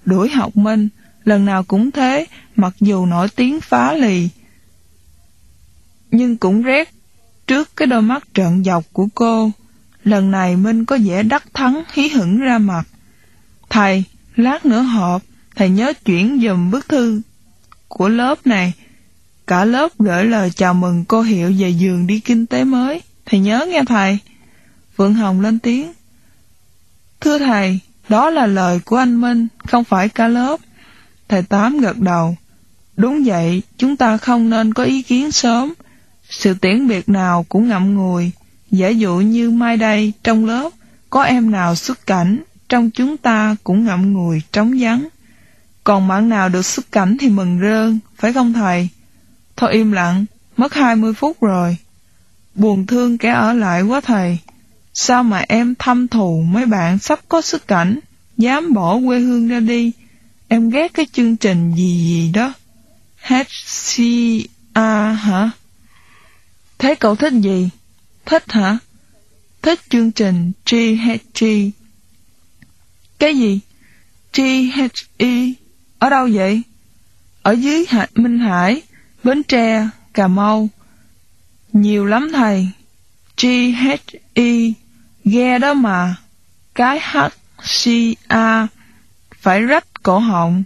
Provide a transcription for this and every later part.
đuổi học Minh, lần nào cũng thế, mặc dù nổi tiếng phá lì, nhưng cũng rét trước cái đôi mắt trợn dọc của cô. Lần này Minh có vẻ đắc thắng hí hửng ra mặt. Thầy, lát nữa họp, thầy nhớ chuyển giùm bức thư của lớp này. Cả lớp gửi lời chào mừng cô Hiệu về giường đi kinh tế mới. Thầy nhớ nghe thầy. Phượng Hồng lên tiếng. Thưa thầy, đó là lời của anh Minh, không phải cả lớp. Thầy Tám gật đầu. Đúng vậy, chúng ta không nên có ý kiến sớm. Sự tiễn biệt nào cũng ngậm ngùi. Giả dụ như mai đây trong lớp có em nào xuất cảnh, trong chúng ta cũng ngậm ngùi trống vắng. Còn bạn nào được xuất cảnh thì mừng rơn, phải không thầy? Thôi im lặng, mất 20 phút rồi. Buồn thương kẻ ở lại quá thầy. Sao mà em thâm thù mấy bạn sắp có xuất cảnh, dám bỏ quê hương ra đi. Em ghét cái chương trình gì đó. HCA hả? Thế cậu thích gì? Thích hả? Thích chương trình GHG. Cái gì? GHE? Ở đâu vậy? Ở dưới Minh Hải, Bến Tre, Cà Mau. Nhiều lắm thầy. GHE, ghe đó mà. Cái HCA, phải rách cổ họng.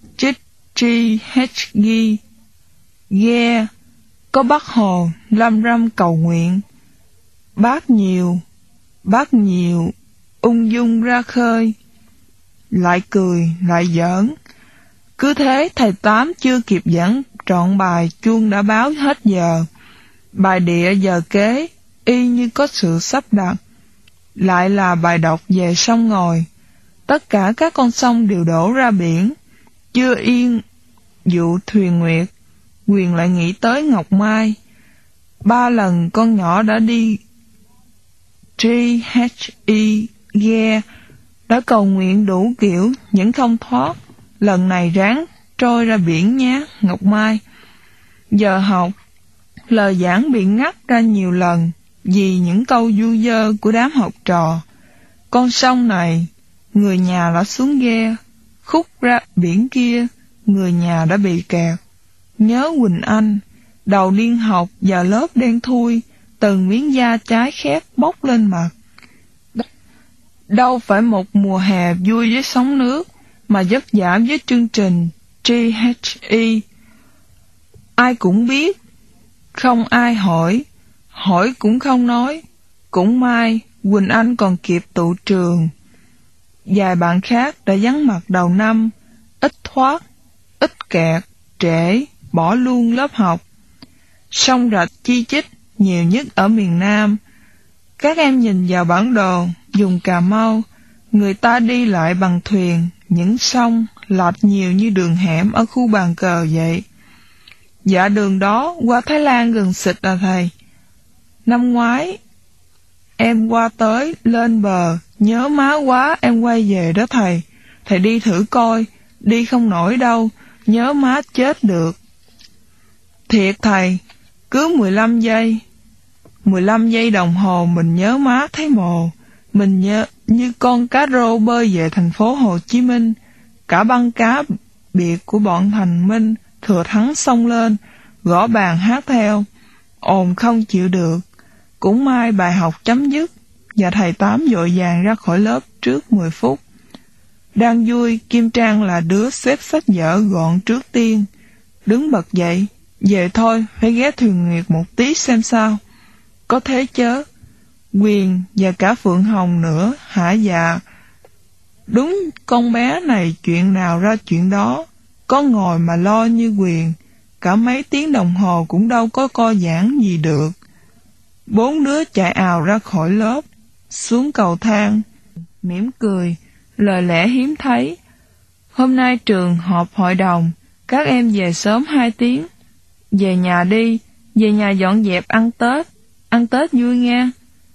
GHG, ghe, có Bác Hồ, Lâm Râm cầu nguyện. Bác nhiều, ung dung ra khơi. Lại cười, lại giỡn. Cứ thế thầy Tám chưa kịp giảng trọn bài, chuông đã báo hết giờ. Bài địa giờ kế, y như có sự sắp đặt. Lại là bài đọc về sông Ngòi. Tất cả các con sông đều đổ ra biển. Chưa yên vụ thuyền nguyệt, Quyền lại nghĩ tới Ngọc Mai. 3 lần con nhỏ đã đi GHE ghe, đã cầu nguyện đủ kiểu, vẫn không thoát. Lần này ráng trôi ra biển nhé, Ngọc Mai. Giờ học, lời giảng bị ngắt ra nhiều lần vì những câu du dơ của đám học trò. Con sông này, người nhà đã xuống ghe, khúc ra biển kia, người nhà đã bị kẹt. Nhớ Quỳnh Anh, đầu điên học và lớp đen thui, từng miếng da trái khét bốc lên mặt. Đâu phải một mùa hè vui với sóng nước, mà vất vả với chương trình GHE. Ai cũng biết, không ai hỏi cũng không nói. Cũng may, Quỳnh Anh còn kịp tụ trường. Vài bạn khác đã vắng mặt đầu năm, ít thoát, ít kẹt, trễ, bỏ luôn lớp học. Sông rạch chi chít, nhiều nhất ở miền Nam. Các em nhìn vào bản đồ, dùng Cà Mau, người ta đi lại bằng thuyền, những sông lọt nhiều như đường hẻm ở khu bàn cờ vậy. Dạ đường đó qua Thái Lan gần xịt à thầy. Năm ngoái, em qua tới, lên bờ, nhớ má quá em quay về đó thầy. Thầy đi thử coi, đi không nổi đâu, nhớ má chết được. Thiệt thầy, cứ 15 giây đồng hồ mình nhớ má thấy mồ. Mình nhớ như con cá rô bơi về thành phố Hồ Chí Minh. Cả băng cá biệt của bọn Thành Minh thừa thắng xông lên, gõ bàn hát theo, ồn không chịu được. Cũng may bài học chấm dứt, và thầy Tám vội vàng ra khỏi lớp trước 10 phút. Đang vui, Kim Trang là đứa xếp sách vở gọn trước tiên. Đứng bật dậy, về thôi, phải ghé thuyền nguyệt một tí xem sao. Có thế chớ. Quyền và cả Phượng Hồng nữa, hả dạ. Đúng con bé này chuyện nào ra chuyện đó, có ngồi mà lo như Quyền, cả mấy tiếng đồng hồ cũng đâu có co giãn gì được. 4 đứa chạy ào ra khỏi lớp, xuống cầu thang, mỉm cười, lời lẽ hiếm thấy. Hôm nay trường họp hội đồng, các em về sớm 2 tiếng. Về nhà đi, về nhà dọn dẹp ăn Tết vui nghe.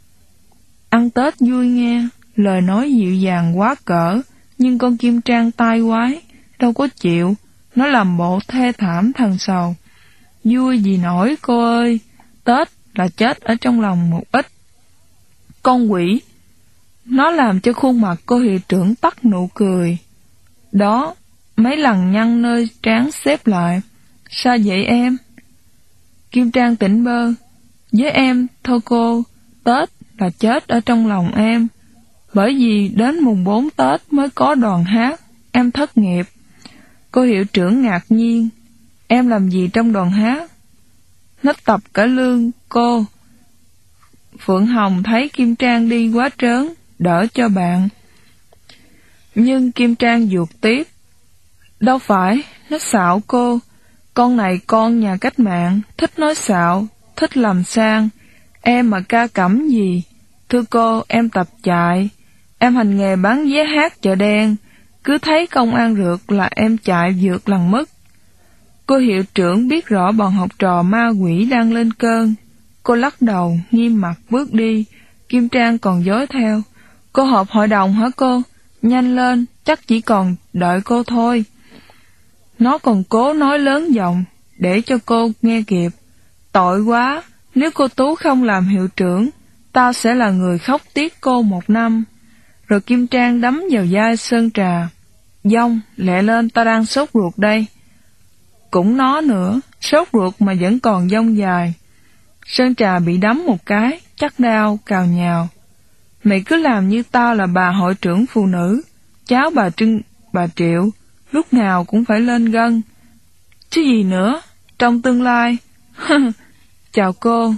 Ăn Tết vui nghe, lời nói dịu dàng quá cỡ, nhưng con Kim Trang tai quái, đâu có chịu, nó làm bộ thê thảm thần sầu. Vui gì nổi cô ơi, Tết là chết ở trong lòng một ít. Con quỷ, nó làm cho khuôn mặt cô hiệu trưởng tắt nụ cười. Đó, mấy lần nhăn nơi trán xếp lại. Sao vậy em? Kim Trang tỉnh bơ. Với em thôi cô, Tết là chết ở trong lòng em. Bởi vì đến mùng 4 Tết mới có đoàn hát, em thất nghiệp. Cô hiệu trưởng ngạc nhiên. Em làm gì trong đoàn hát? Nó tập cả lương cô. Phượng Hồng thấy Kim Trang đi quá trớn, đỡ cho bạn. Nhưng Kim Trang vuột tiếp. Đâu phải, nó xạo cô. Con này con nhà cách mạng, thích nói xạo, thích làm sang. Em mà ca cẩm gì? Thưa cô, em tập chạy. Em hành nghề bán vé hát chợ đen. Cứ thấy công an rượt là em chạy vượt lần mất. Cô hiệu trưởng biết rõ bọn học trò ma quỷ đang lên cơn. Cô lắc đầu, nghiêm mặt bước đi. Kim Trang còn dối theo. Cô họp hội đồng hả cô? Nhanh lên, chắc chỉ còn đợi cô thôi. Nó còn cố nói lớn giọng, để cho cô nghe kịp. Tội quá, nếu cô Tú không làm hiệu trưởng, tao sẽ là người khóc tiếc cô 1 năm. Rồi Kim Trang đấm vào vai Sơn Trà. Dông, lẹ lên, tao đang sốt ruột đây. Cũng nó nữa, sốt ruột mà vẫn còn dông dài. Sơn Trà bị đấm một cái, chắc đau, cào nhào. Mày cứ làm như tao là bà hội trưởng phụ nữ, cháu bà Trưng, bà Triệu, lúc nào cũng phải lên gân. Chứ gì nữa, trong tương lai. Chào cô.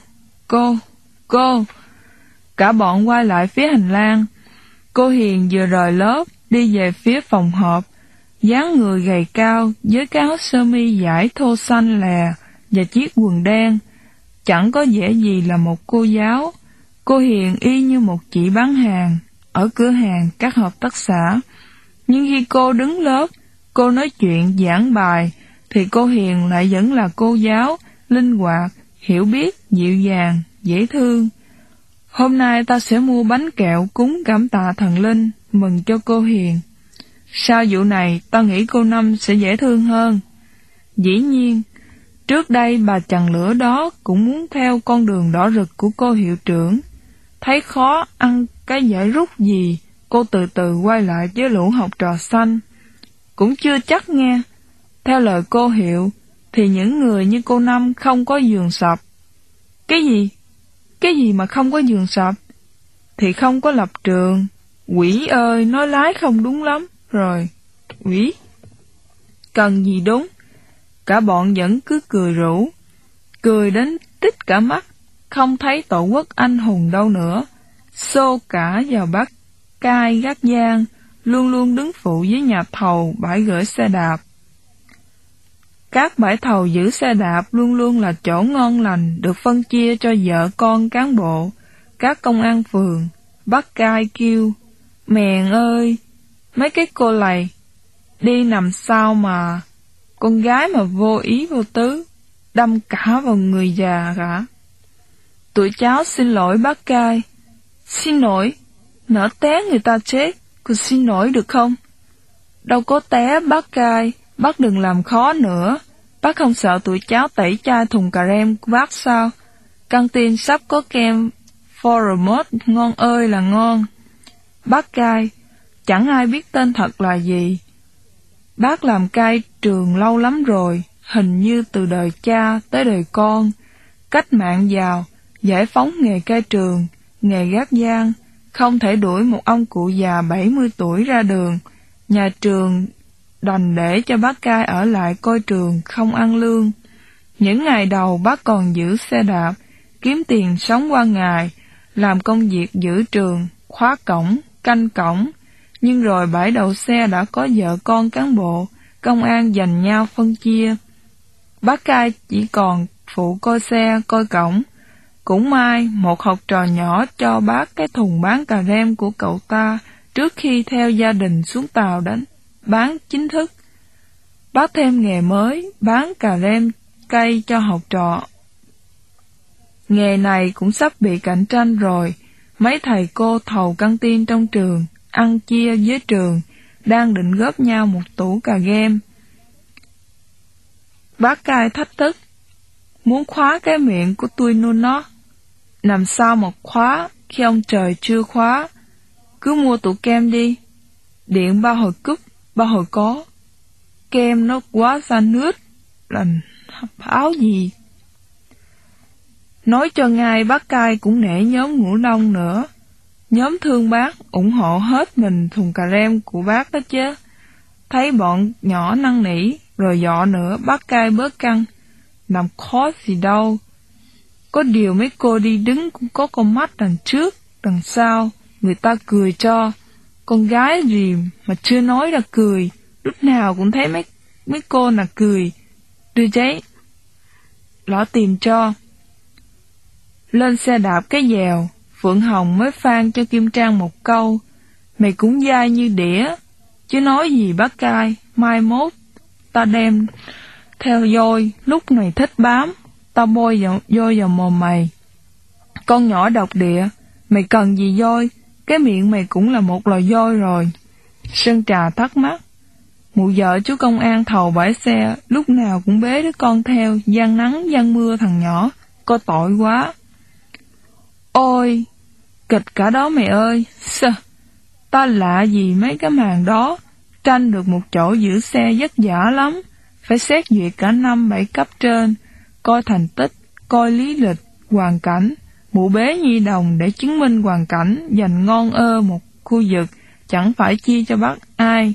Cả bọn quay lại phía hành lang. Cô Hiền vừa rời lớp, đi về phía phòng họp. Dáng người gầy cao, với cái áo sơ mi vải thô xanh lè và chiếc quần đen. Chẳng có vẻ gì là một cô giáo. Cô Hiền y như một chị bán hàng ở cửa hàng các hợp tác xã. Nhưng khi cô đứng lớp, cô nói chuyện giảng bài, thì cô Hiền lại vẫn là cô giáo, linh hoạt, hiểu biết, dịu dàng, dễ thương. Hôm nay ta sẽ mua bánh kẹo cúng cảm tạ thần linh, mừng cho cô Hiền. Sau vụ này, ta nghĩ cô Năm sẽ dễ thương hơn. Dĩ nhiên, trước đây bà chằn lửa đó cũng muốn theo con đường đỏ rực của cô hiệu trưởng. Thấy khó ăn cái giải rút gì, cô từ từ quay lại với lũ học trò xanh. Cũng chưa chắc nghe. Theo lời cô Hiệu, thì những người như cô Năm không có giường sập. Cái gì? Cái gì mà không có giường sập? Thì không có lập trường. Quỷ ơi, nói lái không đúng lắm. Rồi, quỷ. Cần gì đúng? Cả bọn vẫn cứ cười rủ. Cười đến tít cả mắt. Không thấy tổ quốc anh hùng đâu nữa. Xô cả vào bác cai gác giang, luôn luôn đứng phụ với nhà thầu bãi gửi xe đạp. Các bãi thầu giữ xe đạp luôn luôn là chỗ ngon lành được phân chia cho vợ con cán bộ, các công an phường. Bác cai kêu, mèn ơi, mấy cái cô lầy, đi nằm sao mà, con gái mà vô ý vô tứ, đâm cả vào người già cả. Tụi cháu xin lỗi bác cai. Xin lỗi? Nỡ té người ta chết, cô xin lỗi được không? Đâu có té bác cai, bác đừng làm khó nữa. Bác không sợ tụi cháu tẩy chai thùng cà rem của bác sao? Căng tin sắp có kem Foromot ngon ơi là ngon. Bác cai, chẳng ai biết tên thật là gì. Bác làm cai trường lâu lắm rồi, hình như từ đời cha tới đời con. Cách mạng vào, giải phóng nghề cai trường, nghề gác giang, không thể đuổi một ông cụ già 70 tuổi ra đường. Nhà trường đành để cho bác cai ở lại coi trường, không ăn lương. Những ngày đầu bác còn giữ xe đạp, kiếm tiền sống qua ngày, làm công việc giữ trường, khóa cổng, canh cổng. Nhưng rồi bãi đậu xe đã có vợ con cán bộ, công an giành nhau phân chia. Bác cai chỉ còn phụ coi xe, coi cổng. Cũng may, một học trò nhỏ cho bác cái thùng bán cà rem của cậu ta trước khi theo gia đình xuống tàu đến bán chính thức. Bác thêm nghề mới, bán cà rem cây cho học trò. Nghề này cũng sắp bị cạnh tranh rồi. Mấy thầy cô thầu căng tin trong trường, ăn chia với trường, đang định góp nhau một tủ cà rem. Bác cai thách thức, muốn khóa cái miệng của tôi luôn nó. Làm sao mà khóa khi ông trời chưa khóa? Cứ mua tủ kem đi. Điện bao hồi cúp, bao hồi có. kem nó quá ra nước là áo gì. Nói cho ngay bác cai cũng nể nhóm Ngũ Long nữa. Nhóm thương bác ủng hộ hết mình thùng cà rem của bác đó chứ. Thấy bọn nhỏ năn nỉ rồi dọ nữa, bác cai bớt căng. Làm khó gì đâu. Có điều mấy cô đi đứng cũng có con mắt đằng trước, đằng sau, người ta cười cho. Con gái gì mà chưa nói là cười, lúc nào cũng thấy mấy cô là cười. Đưa giấy lọ tìm cho. Lên xe đạp cái dèo, Phượng Hồng mới phan cho Kim Trang một câu. Mày cũng dai như đĩa, chứ nói gì bác cai, mai mốt ta đem theo voi, lúc này thích bám, ta bôi voi vào mồm mày. Con nhỏ độc địa, mày cần gì voi, cái miệng mày cũng là một loài voi rồi. Sơn Trà thắc mắc. Mụ vợ chú công an thầu bãi xe, lúc nào cũng bế đứa con theo, gian nắng gian mưa thằng nhỏ, có tội quá. Ôi, kịch cả đó mày ơi, ta lạ gì mấy cái màn đó, tranh được một chỗ giữ xe vất vả lắm, phải xét duyệt cả 5-7 cấp trên, coi thành tích, coi lý lịch, hoàn cảnh, mụ bế nhi đồng để chứng minh hoàn cảnh, dành ngon một khu vực, chẳng phải chia cho bác ai.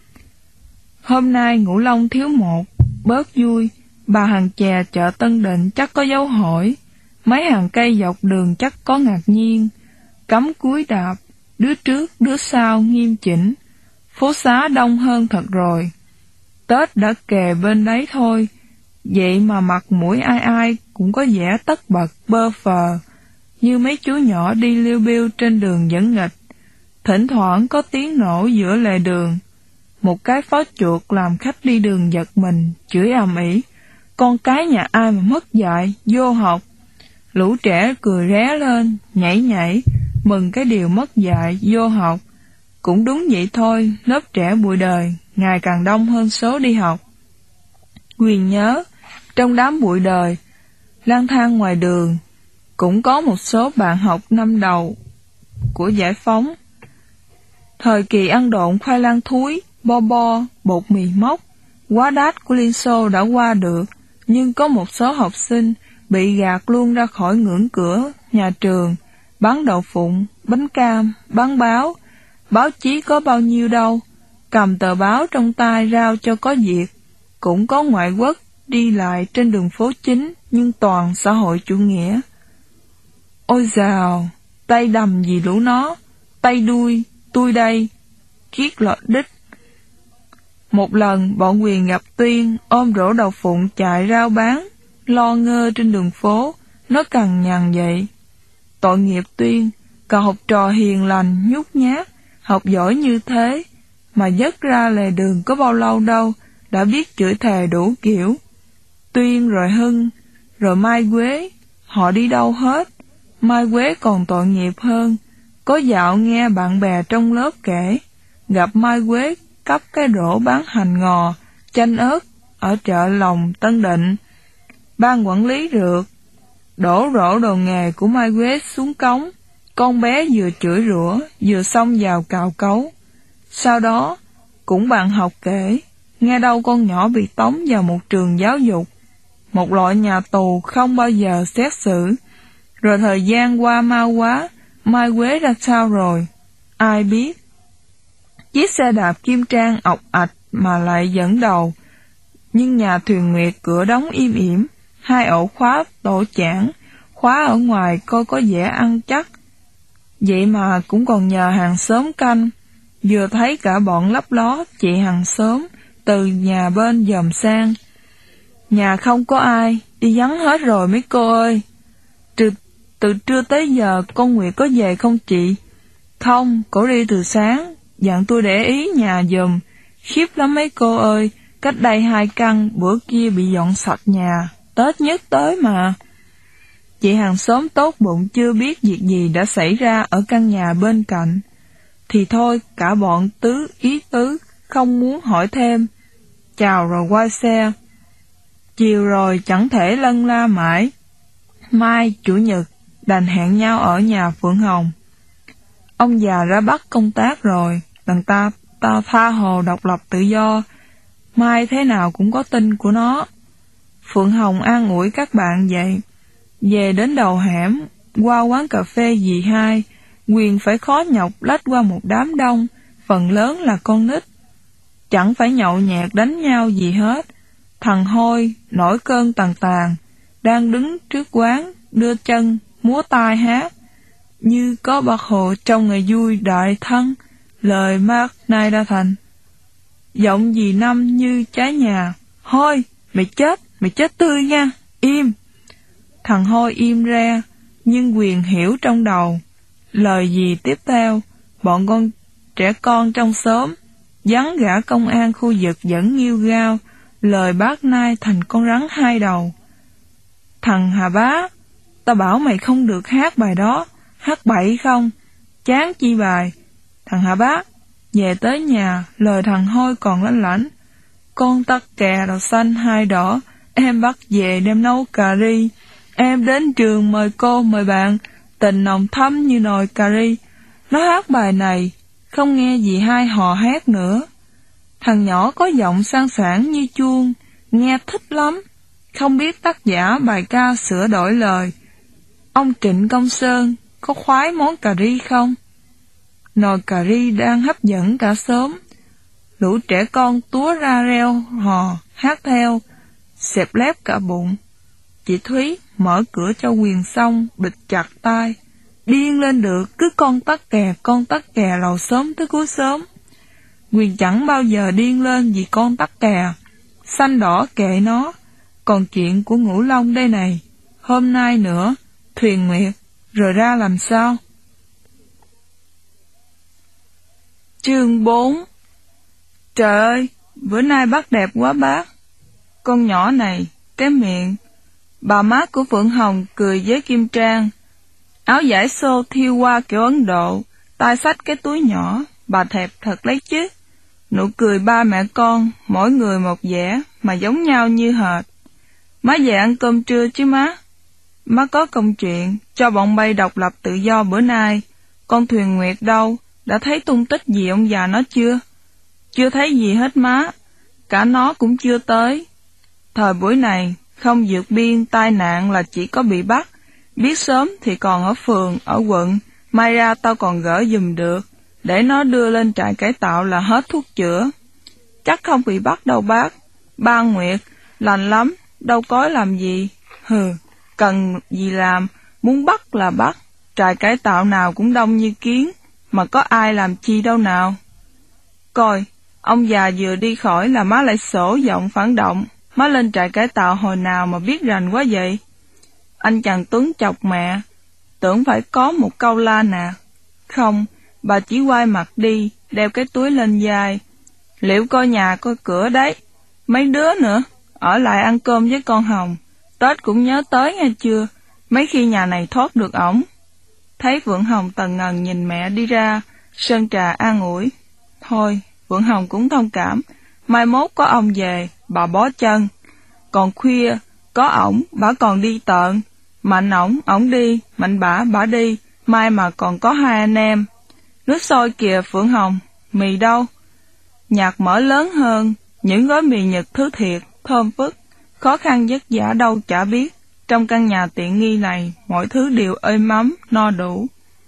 Hôm nay Ngũ Long thiếu một, bớt vui, bà hàng chè chợ Tân Định chắc có dấu hỏi, mấy hàng cây dọc đường chắc có ngạc nhiên, cắm cúi đạp, đứa trước đứa sau nghiêm chỉnh, phố xá đông hơn thật rồi. Tết đã kề bên đấy thôi, vậy mà mặt mũi ai ai cũng có vẻ tất bật bơ phờ, như mấy chú nhỏ đi liêu biêu trên đường dẫn nghịch. Thỉnh thoảng có tiếng nổ giữa lề đường, một cái pháo chuột làm khách đi đường giật mình, chửi ầm ĩ, con cái nhà ai mà mất dạy, vô học. Lũ trẻ cười ré lên, nhảy nhảy, mừng cái điều mất dạy, vô học. Cũng đúng vậy thôi, lớp trẻ bụi đời, ngày càng đông hơn số đi học. Quyền nhớ, trong đám bụi đời, lang thang ngoài đường, cũng có một số bạn học năm đầu của giải phóng. Thời kỳ ăn độn khoai lang thúi, bo, bột mì mốc, quá đát của Liên Xô đã qua được, nhưng có một số học sinh bị gạt luôn ra khỏi ngưỡng cửa nhà trường, bán đậu phụng, bánh cam, bán báo. Báo chí có bao nhiêu đâu, cầm tờ báo trong tay rao cho có việc. Cũng có ngoại quốc đi lại trên đường phố chính, nhưng toàn xã hội chủ nghĩa. Ôi dào, tay đầm gì lũ nó, tay đuôi, tôi đây, kiết lọt đích. Một lần bọn Quyền gặp Tuyên ôm rổ đậu phụng chạy rao bán, lo ngơ trên đường phố, nó cằn nhằn vậy. Tội nghiệp Tuyên, cậu học trò hiền lành, nhút nhát, học giỏi như thế, mà dứt ra lề đường có bao lâu đâu, đã biết chửi thề đủ kiểu. Tuyên rồi Hưng, rồi Mai Quế, họ đi đâu hết. Mai Quế còn tội nghiệp hơn, có dạo nghe bạn bè trong lớp kể, gặp Mai Quế cắp cái rổ bán hành ngò, chanh ớt ở chợ Lòng Tân Định. Ban quản lý rượt, đổ rổ đồ nghề của Mai Quế xuống cống, con bé vừa chửi rủa, vừa xông vào cào cấu. Sau đó, cũng bạn học kể, nghe đâu con nhỏ bị tống vào một trường giáo dục, một loại nhà tù không bao giờ xét xử. Rồi thời gian qua mau quá, Mai Quế ra sao rồi? Ai biết? Chiếc xe đạp Kim Trang ọc ạch mà lại dẫn đầu, nhưng nhà thuyền Nguyệt cửa đóng im ỉm, hai ổ khóa tổ chảng, khóa ở ngoài coi có vẻ ăn chắc. Vậy mà cũng còn nhờ hàng xóm canh, vừa thấy cả bọn lấp ló chị hàng xóm từ nhà bên dòm sang. Nhà không có ai, đi vắng hết rồi mấy cô ơi. Từ trưa tới giờ con Nguyệt có về không chị? Không, cổ đi từ sáng, dặn tôi để ý nhà giùm. Khiếp lắm mấy cô ơi, cách đây 2 căn, bữa kia bị dọn sạch nhà, Tết nhất tới mà. Chị hàng xóm tốt bụng chưa biết việc gì đã xảy ra ở căn nhà bên cạnh. Thì thôi, cả bọn ý tứ, không muốn hỏi thêm. Chào rồi quay xe. Chiều rồi chẳng thể lân la mãi. Mai, Chủ nhật, đành hẹn nhau ở nhà Phượng Hồng. Ông già ra Bắc công tác rồi, đằng ta tha hồ độc lập tự do. mai thế nào cũng có tin của nó. Phượng Hồng an ủi các bạn vậy. Về đến đầu hẻm, qua quán cà phê dì hai, Quyền phải khó nhọc lách qua một đám đông, phần lớn là con nít. Chẳng phải nhậu nhẹt đánh nhau gì hết. Thằng Hôi, nổi cơn tàn tàn, đang đứng trước quán, đưa chân, múa tai hát. Như có bác Hồ trong ngày vui đại thắng, lời Mác Nay Đa Thành. Giọng dì Năm như trái nhà. Hôi, mày chết tươi nha, im. Thằng Hôi im ra, nhưng Quyền hiểu trong đầu. Lời gì tiếp theo, bọn trẻ con trong xóm, vắng gã công an khu vực vẫn nghêu gao, lời bác Nai thành con rắn hai đầu. Thằng Hà Bá, tao bảo mày không được hát bài đó, hát bậy không? Chán chi bài. Thằng Hà Bá, về tới nhà, lời thằng Hôi còn lanh lảnh. Con tắc kè đào xanh hai đỏ, em bắt về đem nấu cà ri. Em đến trường mời cô mời bạn, tình nồng thắm như nồi cà ri. Nó hát bài này, không nghe gì hai hò hét nữa. Thằng nhỏ có giọng sang sảng như chuông, nghe thích lắm. Không biết tác giả bài ca sửa đổi lời. Ông Trịnh Công Sơn có khoái món cà ri không? Nồi cà ri đang hấp dẫn cả xóm. Lũ trẻ con túa ra reo hò, hát theo, xẹp lép cả bụng. Chị Thúy mở cửa cho Quyền xong, bịt chặt tai. Điên lên được, cứ con tắc kè lầu xóm tới cuối xóm. Quyền chẳng bao giờ điên lên vì con tắc kè. Xanh đỏ kệ nó. Còn chuyện của Ngũ Long đây này, hôm nay nữa, Thuyền Nguyệt, rồi ra làm sao? Chương 4. Trời ơi, bữa nay bác đẹp quá bác. Con nhỏ này, cái miệng. Bà má của Phượng Hồng cười với Kim Trang. Áo vải xô thiêu qua kiểu Ấn Độ, tay xách cái túi nhỏ, bà thẹp thật lấy chứ. Nụ cười ba mẹ con, mỗi người một vẻ, mà giống nhau như hệt. Má về ăn cơm trưa chứ má? Má có công chuyện, cho bọn bay độc lập tự do bữa nay. Con Thuyền Nguyệt đâu, đã thấy tung tích gì ông già nó chưa? Chưa thấy gì hết má, cả nó cũng chưa tới. Thời buổi này, không vượt biên tai nạn là chỉ có bị bắt. Biết sớm thì còn ở phường, ở quận, may ra tao còn gỡ giùm được, để nó đưa lên trại cải tạo là hết thuốc chữa. Chắc không bị bắt đâu bác. Ba Nguyệt, lành lắm, đâu có làm gì. Hừ, cần gì làm, muốn bắt là bắt. Trại cải tạo nào cũng đông như kiến, mà có ai làm chi đâu nào. Coi, ông già vừa đi khỏi là má lại sổ giọng phản động. Má lên trại cải tạo hồi nào mà biết rành quá vậy? Anh chàng Tuấn chọc mẹ, tưởng phải có một câu la nè. Không, bà chỉ quay mặt đi, đeo cái túi lên vai. Liệu coi nhà coi cửa đấy. Mấy đứa nữa, ở lại ăn cơm với con Hồng. Tết cũng nhớ tới nghe chưa? Mấy khi nhà này thoát được ổng. Thấy Phượng Hồng tần ngần nhìn mẹ đi ra, Sơn Trà an ủi. Thôi, Phượng Hồng cũng thông cảm. Mai mốt có ông về, bà bó chân. Còn khuya, có ổng, bà còn đi tợn. Mạnh ổng đi, Mạnh bả đi. Mai mà còn có hai anh em. Nước sôi kìa Phượng Hồng, mì đâu? Nhạc mở lớn hơn, những gói mì Nhật thứ thiệt, thơm phức. Khó khăn vất vả đâu chả biết. Trong căn nhà tiện nghi này, mọi thứ đều êm ấm, no đủ.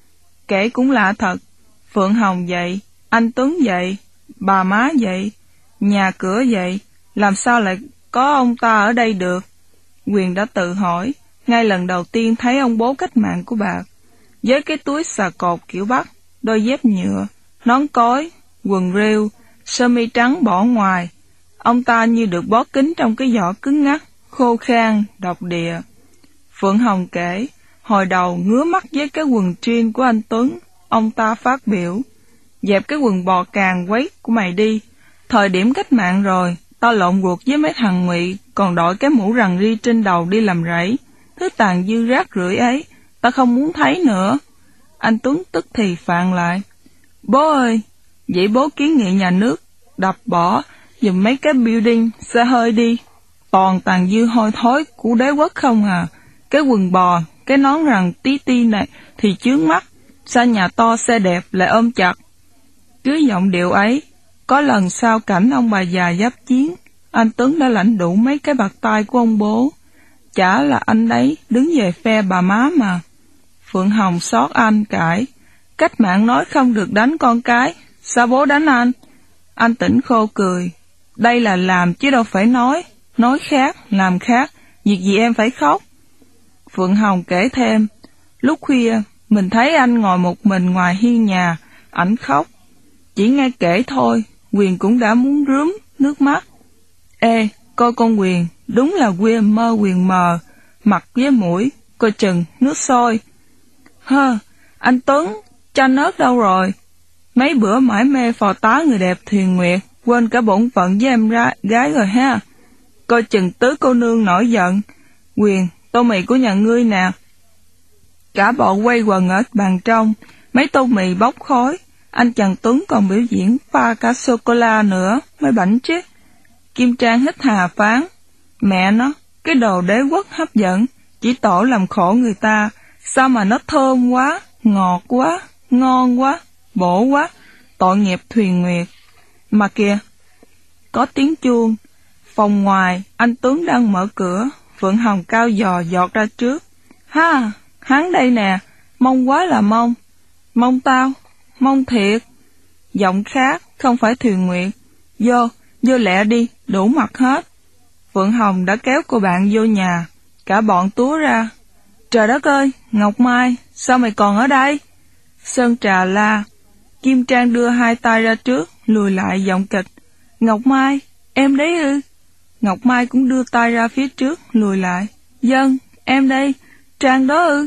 Kể cũng lạ thật. Phượng Hồng vậy, anh Tuấn vậy, bà má vậy, nhà cửa vậy, làm sao lại có ông ta ở đây được? Quyền đã tự hỏi, ngay lần đầu tiên thấy ông bố cách mạng của bà. Với cái túi xà cột kiểu Bắc, đôi dép nhựa, nón cối, quần rêu, sơ mi trắng bỏ ngoài. Ông ta như được bó kín trong cái vỏ cứng ngắc, khô khan, độc địa. Phượng Hồng kể, hồi đầu ngứa mắt với cái quần jean của anh Tuấn, ông ta phát biểu. Dẹp cái quần bò càng quấy của mày đi. Thời điểm cách mạng rồi, tao lộn ruột với mấy thằng ngụy, còn đội cái mũ rằn ri trên đầu đi làm rẫy. Thứ tàn dư rác rưởi ấy, tao không muốn thấy nữa. Anh Tuấn tức thì phàn lại. Bố ơi, vậy bố kiến nghị nhà nước đập bỏ dùm mấy cái building xe hơi đi. Toàn tàn dư hôi thối của đế quốc không à. Cái quần bò, cái nón rằn tí ti này thì chướng mắt. Sao nhà to xe đẹp lại ôm chặt. Cứ giọng điệu ấy, Có lần sau cảnh ông bà già giáp chiến, anh Tuấn đã lãnh đủ mấy cái bạt tai của ông bố. Chả là anh đấy đứng về phe bà má mà. Phượng Hồng xót anh cãi. Cách mạng nói không được đánh con cái, sao bố đánh anh? Anh Tĩnh khô cười. Đây là làm chứ đâu phải nói khác, làm khác, việc gì em phải khóc? Phượng Hồng kể thêm, lúc khuya, mình thấy anh ngồi một mình ngoài hiên nhà, ảnh khóc. Chỉ nghe kể thôi, Quyền cũng đã muốn rướm nước mắt. Ê, coi con Quyền, đúng là Quyền mờ, mặt với mũi, coi chừng, nước sôi. Hơ, anh Tuấn, chanh ớt đâu rồi? Mấy bữa mãi mê phò tá người đẹp Thuyền Nguyệt, quên cả bổn phận với em gái rồi ha. Coi chừng tứ cô nương nổi giận. Quyền, tô mì của nhà ngươi nè. Cả bọn quay quần ở bàn trong, mấy tô mì bốc khói. Anh chàng Tuấn còn biểu diễn pha cả sô-cô-la nữa, mới bảnh chứ. Kim Trang hít hà phán. Mẹ nó, cái đồ đế quốc hấp dẫn, chỉ tổ làm khổ người ta. Sao mà nó thơm quá, ngọt quá, ngon quá, bổ quá, tội nghiệp Thuyền Nguyệt. Mà kìa, có tiếng chuông. Phòng ngoài, anh Tuấn đang mở cửa, Phượng Hồng cao giò giọt ra trước. Ha, hắn đây nè, mong quá là mong. Mong tao, mong thiệt. Giọng khác, không phải Thuyền Nguyệt. Vô lẹ đi, đủ mặt hết. Phượng Hồng đã kéo cô bạn vô nhà, cả bọn túa ra. Trời đất ơi, Ngọc Mai, sao mày còn ở đây? Sơn Trà la. Kim Trang đưa hai tay ra trước, lùi lại giọng kịch. Ngọc Mai, em đấy ư? Ngọc Mai cũng đưa tay ra phía trước, lùi lại. Dân, em đây, Trang đó ư?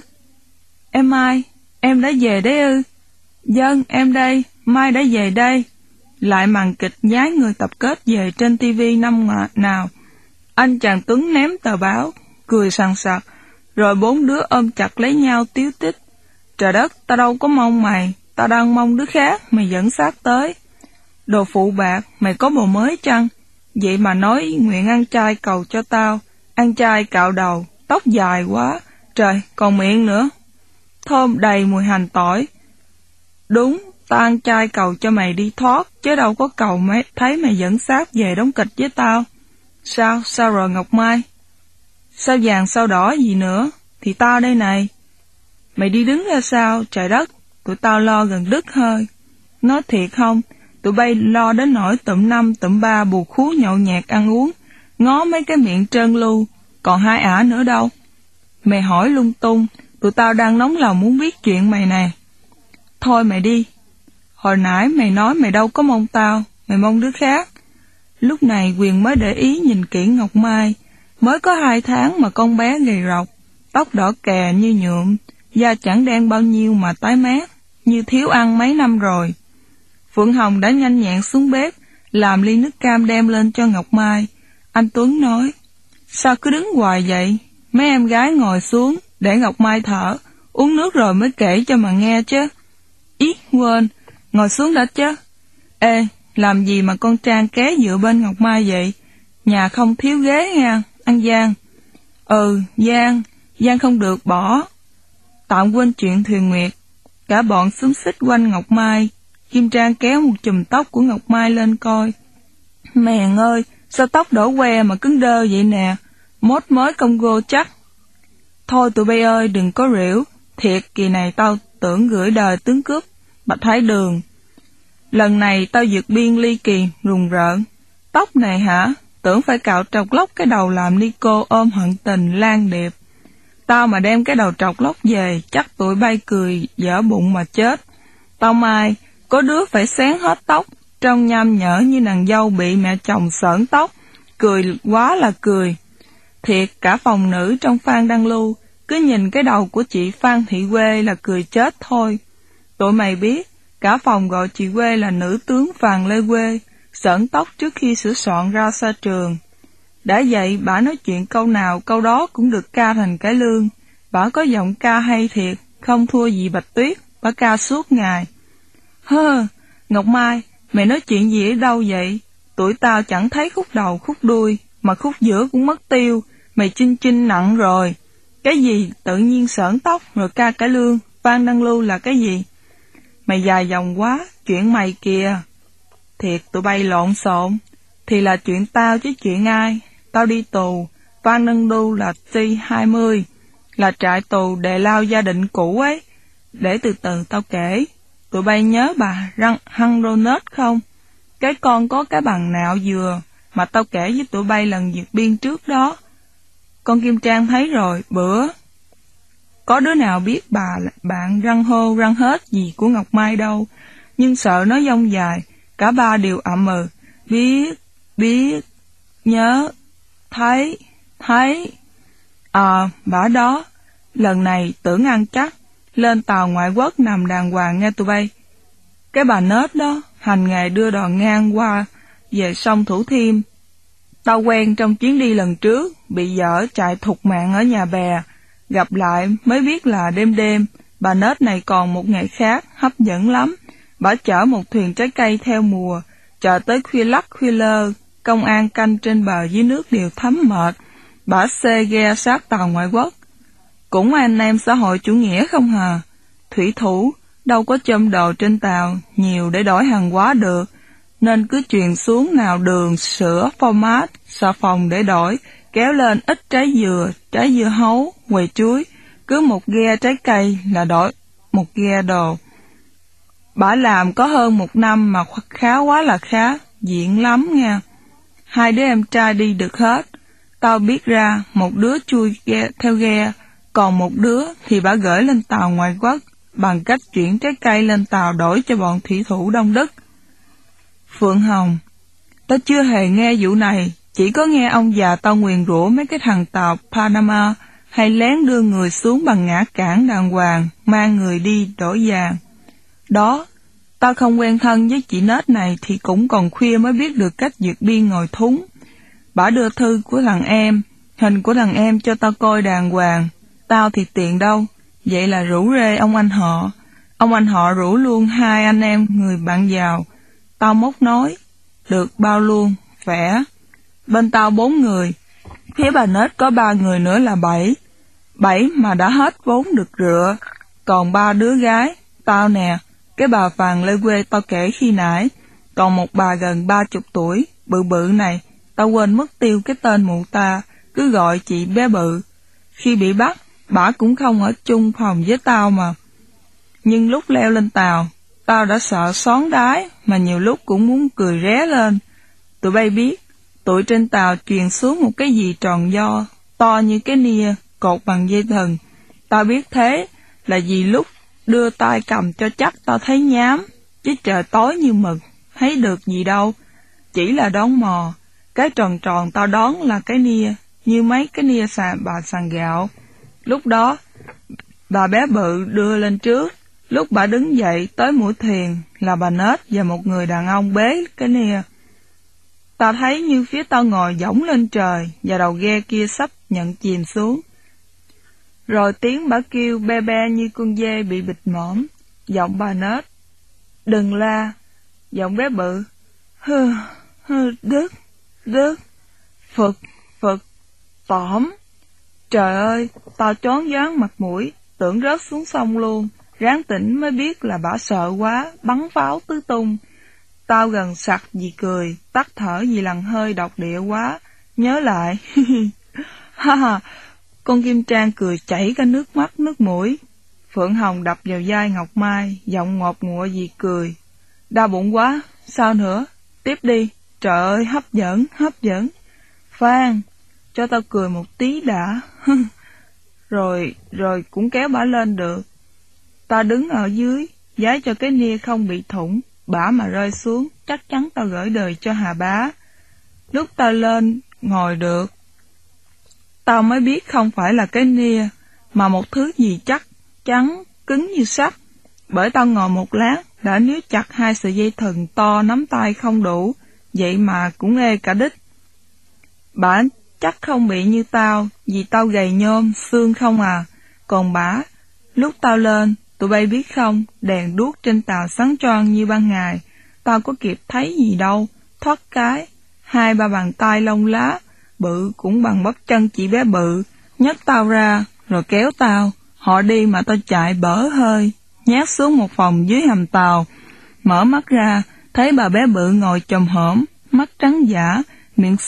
Em Mai, em đã về đấy ư? Dân, em đây, Mai đã về đây. Lại màn kịch nhái người tập kết về trên tivi năm nào. Anh chàng Tuấn ném tờ báo, cười sằng sặc, rồi bốn đứa ôm chặt lấy nhau tíu tít. Trời đất, tao đâu có mong mày, tao đang mong đứa khác, mày dẫn xác tới. Đồ phụ bạc, mày có bồ mới chăng? Vậy mà nói nguyện ăn chay cầu cho tao, ăn chay cạo đầu, tóc dài quá, trời, còn miệng nữa. Thơm đầy mùi hành tỏi. Đúng, tao ăn chay cầu cho mày đi thoát, chứ đâu có cầu thấy mày dẫn xác về đóng kịch với tao. Sao rồi Ngọc Mai? Sao vàng sao đỏ gì nữa? Thì tao đây này. Mày đi đứng ra sao, trời đất, tụi tao lo gần đứt hơi. Nói thiệt không, tụi bay lo đến nỗi tụm 5 tụm 3 bù khú nhậu nhẹt ăn uống, ngó mấy cái miệng trơn lu, còn hai ả nữa đâu. Mày hỏi lung tung, tụi tao đang nóng lòng muốn biết chuyện mày nè. Thôi mày đi. Hồi nãy mày nói mày đâu có mong tao, mày mong đứa khác. Lúc này Quyền mới để ý nhìn kỹ Ngọc Mai, mới có 2 tháng mà con bé gầy rộc, tóc đỏ kè như nhuộm, da chẳng đen bao nhiêu mà tái mét, như thiếu ăn mấy năm rồi. Phượng Hồng đã nhanh nhẹn xuống bếp, làm ly nước cam đem lên cho Ngọc Mai. Anh Tuấn nói, sao cứ đứng hoài vậy? Mấy em gái ngồi xuống, để Ngọc Mai thở, uống nước rồi mới kể cho mà nghe chứ. Ý, quên, ngồi xuống đã chứ. Ê, làm gì mà con Trang ké dựa bên Ngọc Mai vậy? Nhà không thiếu ghế nha, anh Giang. Ừ, Giang không được bỏ. Tạm quên chuyện Thuyền Nguyệt. Cả bọn xúm xít quanh Ngọc Mai. Kim Trang kéo một chùm tóc của Ngọc Mai lên coi. Mèn ơi, sao tóc đổ que mà cứng đơ vậy nè? Mốt mới Congo chắc. Thôi tụi bay ơi, đừng có rỉu. Thiệt kỳ này tao tưởng gửi đời tướng cướp Bạch Hải Đường. Lần này tao vượt biên ly kỳ, rùng rợn. Tóc này hả? Tưởng phải cạo trọc lóc cái đầu làm Nico ôm hận tình lan điệp. Tao mà đem cái đầu trọc lóc về, chắc tụi bay cười dở bụng mà chết. Tao mai, có đứa phải xén hết tóc, trông nham nhở như nàng dâu bị mẹ chồng sởn tóc. Cười quá là cười. Thiệt, cả phòng nữ trong Phan Đăng Lưu, cứ nhìn cái đầu của chị Phan Thị Quê là cười chết thôi. Tụi mày biết, cả phòng gọi chị Quê là nữ tướng Phan Lê Quê, sởn tóc trước khi sửa soạn ra xa trường. Đã vậy, bả nói chuyện câu nào câu đó cũng được ca thành cải lương. Bả có giọng ca hay thiệt, không thua gì Bạch Tuyết, bả ca suốt ngày. Hơ, Ngọc Mai, mày nói chuyện gì ở đâu vậy? Tụi tao chẳng thấy khúc đầu khúc đuôi, mà khúc giữa cũng mất tiêu, mày chinh nặng rồi. Cái gì tự nhiên sởn tóc rồi ca cải lương, Phan Đăng Lưu là cái gì? Mày dài dòng quá, chuyện mày kìa. Thiệt tụi bay lộn xộn. Thì là chuyện tao chứ chuyện ai. Tao đi tù, Van Nâng Đu là T20, là trại tù Đề Lao gia định cũ ấy. Để từ từ tao kể. Tụi bay nhớ bà Hăng Ronald không? Cái con có cái bằng nạo dừa mà tao kể với tụi bay lần vượt biên trước đó. Con Kim Trang thấy rồi, bữa. Có đứa nào biết bạn răng hô răng hết gì của Ngọc Mai đâu. Nhưng sợ nó dông dài, cả ba đều ậm ừ. Biết, nhớ, thấy. Bả đó, lần này tưởng ăn chắc, lên tàu ngoại quốc nằm đàng hoàng nghe tụi bay. Cái bà nết đó, hành nghề đưa đò ngang qua, về sông Thủ Thiêm. Tao quen trong chuyến đi lần trước, bị dở chạy thục mạng ở nhà bè. Gặp lại mới biết là đêm, bà nết này còn một ngày khác, hấp dẫn lắm. Bả chở một thuyền trái cây theo mùa, chờ tới khuya lắc khuya lơ, công an canh trên bờ dưới nước đều thấm mệt. Bả xê ghe sát tàu ngoại quốc. Cũng anh em xã hội chủ nghĩa không hả? Thủy thủ, đâu có chôm đồ trên tàu, nhiều để đổi hàng hóa được, nên cứ truyền xuống nào đường, sữa, phô mát, xà phòng để đổi, kéo lên ít trái dưa hấu, quầy chuối, cứ một ghe trái cây là đổi một ghe đồ. Bả làm có hơn 1 năm mà khá quá là khá, diện lắm nha. 2 đứa em trai đi được hết. Tao biết ra, một đứa chui theo ghe, còn một đứa thì bả gửi lên tàu ngoại quốc, bằng cách chuyển trái cây lên tàu đổi cho bọn thủy thủ Đông Đức. Phượng Hồng, tao chưa hề nghe vụ này, chỉ có nghe ông già tao nguyền rủa mấy cái thằng tàu Panama hay lén đưa người xuống bằng ngã cảng đàng hoàng, mang người đi đổi vàng. Đó, tao không quen thân với chị nết này thì cũng còn khuya mới biết được cách vượt biên ngồi thúng. Bả đưa thư của thằng em, hình của thằng em cho tao coi đàng hoàng. Tao thì tiền đâu, vậy là rủ rê ông anh họ. Ông anh họ rủ luôn 2 anh em người bạn giàu. Tao móc nói, được bao luôn, khỏe. Bên tao 4 người, phía bà nết có 3 người nữa là 7. 7 mà đã hết vốn được rựa, còn 3 đứa gái, tao nè, cái bà Phàn Lê quê tao kể khi nãy, còn một bà gần 30 tuổi, bự bự này, tao quên mất tiêu cái tên mụ ta, cứ gọi chị bé bự. Khi bị bắt, bả cũng không ở chung phòng với tao mà. Nhưng lúc leo lên tàu, tao đã sợ xón đái, mà nhiều lúc cũng muốn cười ré lên. Tụi bay biết, tụi trên tàu truyền xuống một cái gì tròn vo, to như cái nia, cột bằng dây thừng. Tao biết thế là vì lúc đưa tay cầm cho chắc tao thấy nhám, chứ trời tối như mực, thấy được gì đâu. Chỉ là đón mò, cái tròn tròn tao đón là cái nia, như mấy cái nia bà sàn gạo. Lúc đó, bà bé bự đưa lên trước, lúc bà đứng dậy tới mũi thuyền là bà nết và một người đàn ông bế cái nia. Tao thấy như phía tao ngồi dõng lên trời và đầu ghe kia sắp nhận chìm xuống. Rồi tiếng bà kêu be be như con dê bị bịt mõm, giọng bà nết. Đừng la, giọng bé bự. Đức, Phật, tỏm. Trời ơi, tao choáng váng mặt mũi, tưởng rớt xuống sông luôn, ráng tỉnh mới biết là bả sợ quá, bắn pháo tứ tung. Tao gần sặc vì cười, tắt thở vì lằn hơi độc địa quá, nhớ lại. Ha ha, con Kim Trang cười chảy cả nước mắt nước mũi. Phượng Hồng đập vào vai Ngọc Mai, giọng ngọt ngụa vì cười. Đau bụng quá, sao nữa, tiếp đi, trời ơi hấp dẫn. Phan, cho tao cười một tí đã. Rồi cũng kéo bả lên được. Tao đứng ở dưới, giái cho cái nia không bị thủng, bả mà rơi xuống, chắc chắn tao gửi đời cho Hà Bá. Lúc tao lên, ngồi được, tao mới biết không phải là cái nia, mà một thứ gì chắc, chắn, cứng như sắt. Bởi tao ngồi một lát, đã níu chặt 2 sợi dây thừng to nắm tay không đủ, vậy mà cũng ê cả đít. Bả chắc không bị như tao, vì tao gầy nhôm, xương không à. Còn bả, lúc tao lên, tụi bay biết không, đèn đuốc trên tàu sáng choang như ban ngày, tao có kịp thấy gì đâu, thoát cái, 2-3 bàn tay lông lá, bự cũng bằng bắp chân chị bé bự, nhấc tao ra, rồi kéo tao, họ đi mà tao chạy bở hơi, nhát xuống một phòng dưới hầm tàu, mở mắt ra, thấy bà bé bự ngồi chồm hổm, mắt trắng dã, miệng